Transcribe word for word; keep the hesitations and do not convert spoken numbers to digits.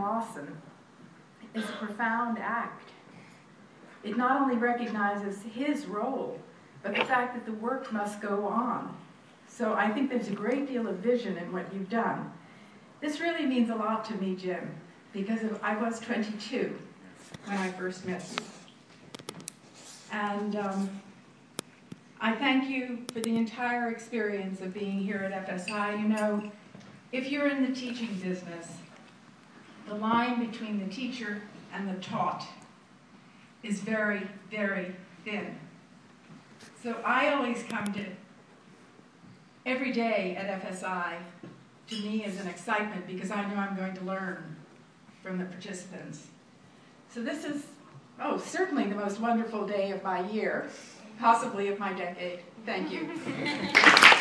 Lawson is a profound act. It not only recognizes his role, but the fact that the work must go on. So I think there's a great deal of vision in what you've done. This really means a lot to me, Jim, because of, I was twenty-two when I first met you. And um, I thank you for the entire experience of being here at F S I. You know, if you're in the teaching business, the line between the teacher and the taught is very, very thin. So I always come to every day at F S I, to me, is an excitement because I know I'm going to learn from the participants. So this is, oh, certainly the most wonderful day of my year, possibly of my decade. Thank you.